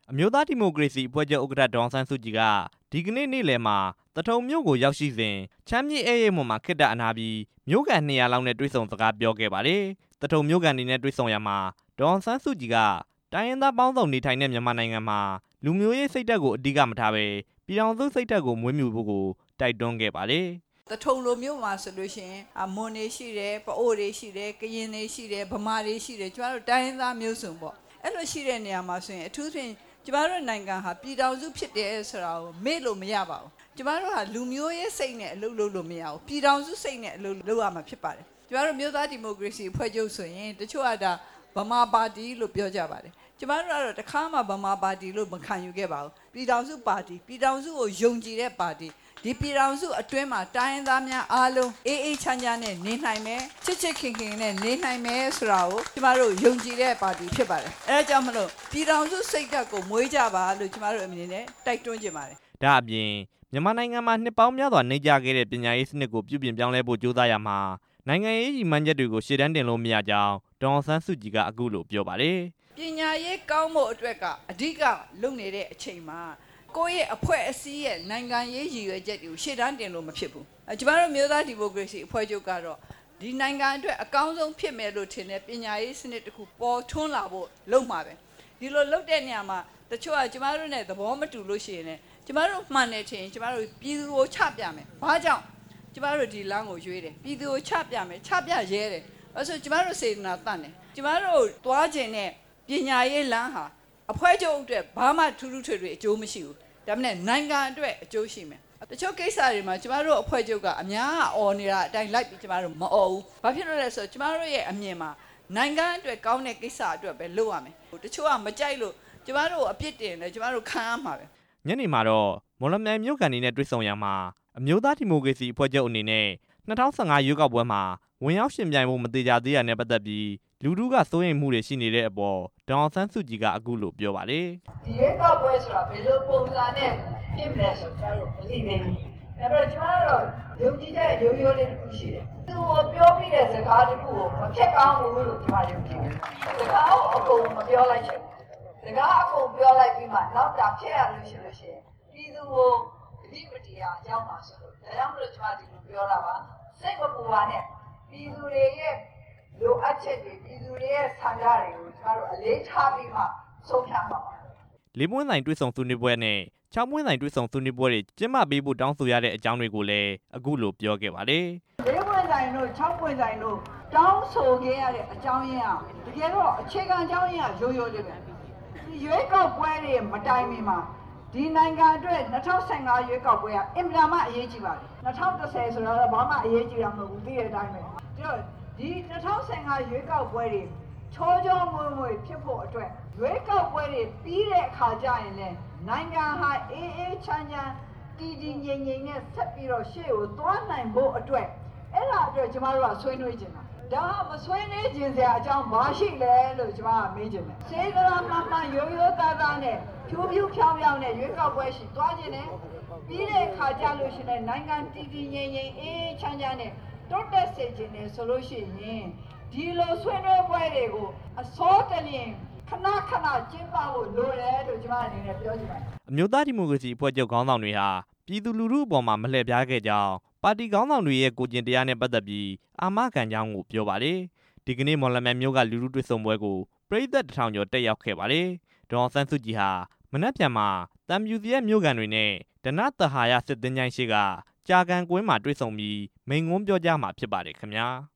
အမျိုးသားဒီမိုကရေစီအဖွဲ့ချုပ်ဥက္ကဋ္ဌဒေါ်အောင်ဆန်းစုကြည်ကဒီကနေ့နေ့လယ်မှာသထုံမြို့ကိုရောက်ရှိစဉ်ချမ်းမြေ့ဧည့်ရိပ်မွန်မှာခေတ္တအနားပြီးမြို့ကန်200လောက်နဲ့တွေ့ဆုံစကားပြောခဲ့ပါတယ်။သထုံမြို့ကန်တွေနဲ့တွေ့ဆုံရမှာဒေါ်အောင်ဆန်းစုကြည်ကတိုင်းရင်းသားပေါင်းစုံနေထိုင်တဲ့မြန်မာနိုင်ငံမှာလူမျိုးရေးစိတ်ဓာတ်ကိုအဓိကမထားပဲပြည်ထောင်စုစိတ်ဓာတ်ကိုမွေးမြူဖို့ကိုတိုက်တွန်းခဲ့ပါတယ်။သထုံလိုမျိုးမှာဆိုလို့ရှိရင်မွန်တွေရှိတယ်ပအို့တွေရှိတယ်ကရင်တွေရှိတယ်ဗမာတွေရှိတယ်ကျမတို့တိုင်းရင်းသားမျိုးစုံပေါ့အဲ့လိုရှိတဲ့နေရာမှာဆိုရင်အထူးသဖြင့်ကျမတို့နိုင်ငံဟာပြည်ထောင်စုဖြစ်တယ်ဆိုတာကိုမေ့လို့မရပါဘူးကျမတို့ဟာလူမျိုးရေးစိတ်နဲ့အလုပ်လုပ်လို့မရဘူးပြည်ထောင်စုစိတ်နဲ့အလုပ်လုပ်ရမှာဖြစ်ပါတယ်ကျမတို့မျိုးသားဒီမိုကရေစီအဖွဲ့ချုပ်ဆိုရင်တချို့ကဒါဗမာပါတီလို့ပြောကြပါတယ်ကျမတို့ကတော့တခါမှဗမာပါတီလို့မခံယူခဲ့ပါဘူးပြည်ထောင်စုပါတီပြည်ထောင်စုကိုယုံကြည်တဲ့ပါတီဒီပြည်ထောင်စုအတွင်းမှာတိုင်းရင်းသားများအားလုံးအေးအေးချမ်းချမ်းနဲ့နေနိုင်မယ်ချစ်ချစ်ခင်ခင်နဲ့နေနိုင်မယ်ဆိုတာကိုကျမတို့ယုံကြည်တဲ့ပါတီဖြစ်ပါတယ်အဲဒါကြောင့်မလို့ပြည်ထောင်စုစိတ်ဓာတ်ကိုမွေးကြပါလို့ကျမတို့အမြင်နဲ့တိုက်တွန်းကြပါတယ်ဒါအပြင်မြန်မာနိုင်ငံမှာနှစ်ပေါင်းများစွာနေကြခဲ့တဲ့ပညာရေးစနစ်ကိုပြုပြင်ပြောင်းလဲဖို့ကြိုးစားရမှာနိုင်ငံရေးရည်မှန်းချက်တွေကိုရှေ့တန်းတင်လို့မရကြောင်းဒေါ်အောင်ဆန်းစုကြည်ကအခုလိုပြောပါတယ်ပညာရေးကောင်းဖို့အတွက်ကအဓိကလုပ်နေတဲ့အချိန်မှာကိုယ့်ရဲ့အဖွဲ့အစည်းရဲ့နိုင်ငံရေးရည်ရွယ်ချက်တွေကိုရှေ့တန်းတင်လို့မဖြစ်ဘူးကျမတို့မျိုးသားဒီမိုကရေစီအဖွဲ့ချုပ်ကတော့ဒီနိုင်ငံအတွက်အကောင်းဆုံးဖြစ်မယ်လို့ထင်တဲ့ပညာရေးစနစ်တစ်ခုပေါ်ထွန်းလာဖို့လုပ်မှာပဲဒီလိုလုပ်တဲ့နေရာမှာတချို့ကကျမတို့နဲ့သဘောမတူလို့ရှိရင်လည်းကျမတို့မှန်တယ်ထင်ရင်ကျမတို့ပြည်သူကိုချပြမယ်ဘာကြောင့်ကျမတို့ဒီလမ်းကိုရွေးတယ်ပြည်သူကိုချပြမယ်ချပြရဲတယ်အဲဆိုကျမတို့စေတနာတတ်တယ်ကျမတို့သွားခြင်းနဲ့ပညာရေးလမ်းဟာအဖွဲ့ချုပ်အတွက်ဘာမှထူးထူးထွေထွေအကျိုးမရှိဘူးဒါမှမဟုတ်နိုင်ငံအတွက်အကျိုးရှိမယ်တချို့ကိစ္စတွေမှာကျမတို့အဖွဲ့ချုပ်ကအများအော်နေတာအတိုင်းလိုက်ပြီးကျမတို့မအော်ဘူးဘာဖြစ်လို့လဲဆိုတော့ကျမတို့ရဲ့အမြင်မှာနိုင်ငံအတွက်ကောင်းတဲ့ကိစ္စအတွက်ပဲလုပ်ရမယ်တချို့ကမကြိုက်လို့ကျမတို့အပြစ်တင်တယ်ကျမတို့ခံရမှာပဲညနေမှာတော့မော်လမြိုင်မြို့ကန်တွေနဲ့တွေ့ဆုံရမှာအမျိုးသားဒီမိုကရေစီအဖွဲ့ချုပ်အနေနဲ့2015ရွေးကောက်ပွဲမှာဝင်ရောက်ရှင်ပြိုင်ဖို့မသေးကြသေးရတဲ့ပတ်သက်ပြီးလူထုကစိုးရိမ်မှုတွေရှိနေတဲ့အပေါ်ဒေါ်အောင်ဆန်းစုကြည်ကအခုလိုပြောပါတယ်ဒီရွေးကောက်ပွဲဆိုတာဘယ်လိုပုံစံနဲ့ပြင်မလဲဆိုတော့မသိသေးဘူးအဲ့တော့ကျမတို့ယုံကြည်တဲ့ရိုးရိုးလေးတစ်ခုရှိတယ်သူ့ကိုပြောပြီးတဲ့စကားတစ်ခုကိုမဖြစ်ကောင်းဘူးလို့ကျမယုံကြည်တယ်စကားကိုအကုန်မပြောလိုက်ချင်ဘူးစကားအကုန်ပြောလိုက်ပြီးမှနောက်တာဖြစ်ရလို့ရှိရင်ပြည်သူကိုဒီမတရားကြောင်းပါဆိုလို့ဒါကြောင့်မလို့ကျမဒီလိုပြောတာပါစိတ်မပူပါနဲ့ပြည်သူတွေရဲ့လိုအပ်ချက်တွေပြည်သူတွေရဲ့ဆန္ဒတွေကိုကျမတို့အလေးထားပြီးမှဆုံးဖြတ်ပါပါလေးမွန်းဆိုင်တွေ့ဆုံဆွေးနွေးပွဲနဲ့ချောင်းမွန်းဆိုင်တွေ့ဆုံဆွေးနွေးပွဲတွေကျင်းပပေးဖို့တောင်းဆိုရတဲ့အကြောင်းတွေကိုလည်းအခုလိုပြောခဲ့ပါတယ်လေးမွန်းဆိုင်တို့ချောင်းမွန်းဆိုင်တို့တောင်းဆိုခဲ့ရတဲ့အကြောင်းရင်းကတကယ်တော့အခြေခံအကြောင်းရင်းကရိုးရိုးလေးပဲရွေးကောက်ပွဲတွေမတိုင်မီမှာဒီနိုင်ငံအတွက်2015ရွေးကောက်ပွဲကအင်မတန်မှအရေးကြီးပါတယ်2010ဆိုတော့ဘာမှအရေးကြီးတာမဟုတ်ဘူးသိတဲ့အတိုင်းပဲဒီ2015ရွေးကောက်ပွဲတွေချောချောမွေ့မွေ့ဖြစ်ဖို့အတွက်ရွေးကောက်ပွဲတွေပြီးတဲ့အခါကျရင်လည်းနိုင်ငံဟာအေးအေးချမ်းချမ်းတည်တည်ငြိမ်ငြိမ်နဲ့ဆက်ပြီးတော့ရှေ့ကိုသွားနိုင်ဖို့အတွက်အဲ့ဒါအတွက်ကျမတို့ကဆွေးနွေးကြတာဒါမဆွေးနွေးခြင်းစရာအကြောင်းဘာရှိလဲလို့ကျမကမေးချင်တယ်စေတနာမှန်မှန်ရိုးရိုးသားသားနဲ့ဖြူဖြူဖြောင်းဖြောင်းနဲ့ရွေးကောက်ပွဲရှိသွားခြင်းနဲ့ပြီးတဲ့အခါကျလို့ရှိရင်နိုင်ငံတည်တည်ငြိမ်ငြိမ်အေးချမ်းချမ်းနဲ့တိုးတက်စေခြင်းနဲ့ဆိုလို့ရှိရင်ဒီလိုဆွေးနွေးပွဲတွေကိုအစောတလျင်ခဏခဏကျင်းပဖို့လိုတယ်လို့ကျမအနေနဲ့ပြောချင်ပါတယ်အမျိုးသားဒီမိုကရေစီအဖွဲ့ချုပ်ခေါင်းဆောင်တွေဟာပြည်သူလူထုအပေါ်မှာမလှည့်ပြားခဲ့ကြောင်းပါတီခေါင်းဆောင်တွေရဲ့ကိုကျင်တရားနဲ့ပတ်သက်ပြီးအာမခံကြောင်းကိုပြောပါတယ်ဒီကနေ့မော်လမြိုင်မြို့ကလူထုတွေ့ဆုံပွဲကိုပရိသတ်1000ကျော်တက်ရောက်ခဲ့ပါတယ်ဒေါ်အောင်ဆန်းစုကြည်ဟာမနက်ဖြန်မှာတမ်ပြူစီရဲ့မြို့ကန်တွေနဲ့ဒနသဟာယစစ်သင်္ချိုင်းရှိကကြာကန်ကွင်းမှာတွေ့ဆုံပြီးမိန့်ခွန်းပြောကြားမှာဖြစ်ပါတယ်ခင်ဗျာ